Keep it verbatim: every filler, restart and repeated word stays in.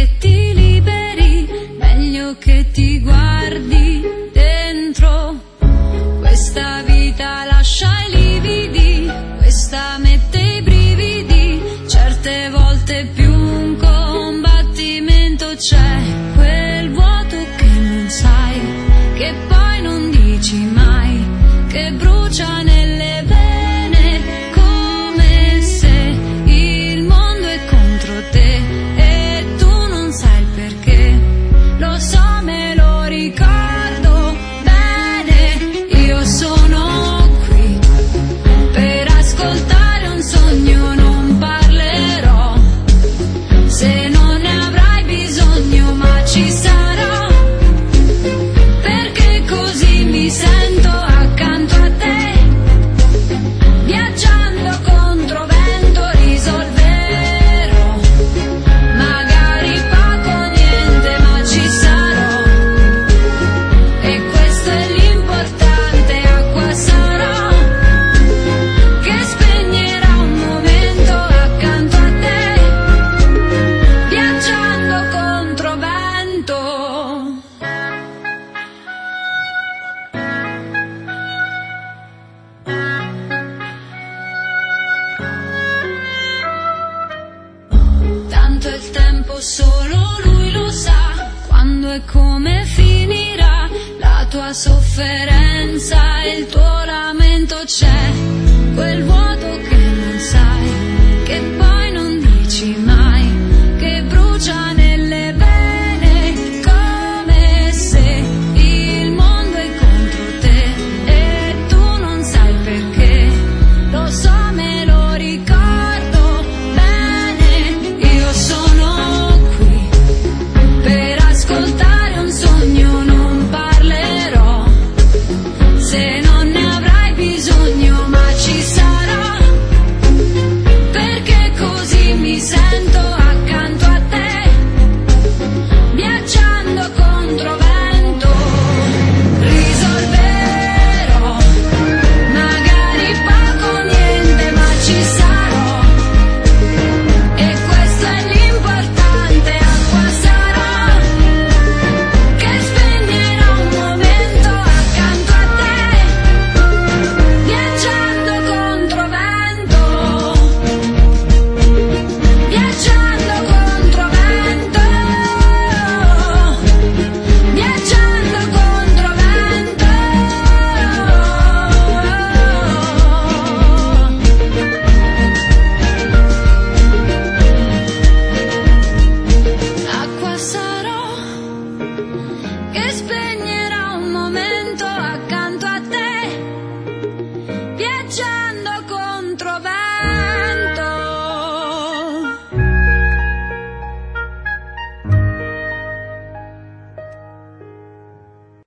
che ti liberi, meglio che ti guardi dentro. Questa vita lascia i lividi, questa mette i brividi, certe volte più un combattimento c'è, quel vuoto che non sai, che poi non dici mai, che brucia nelle vene, come se il mondo è contro te e tu non sai il perché. Lo so, me lo ricordo bene, io sono qui per ascoltare un sogno, non parlerò se non ne avrai bisogno, ma ci sarò, perché così mi sento accanto a te, viaggiando contro vento risolverò, magari poco o niente, ma ci sarò, e questo è l'importante, acqua sarò, che spegnerà un momento accanto a te, viaggiando contro vento. Tanto il tempo solo lui lo sa, quando e come finirà la tua sofferenza e il tuo lamento, c'è quel vuoto che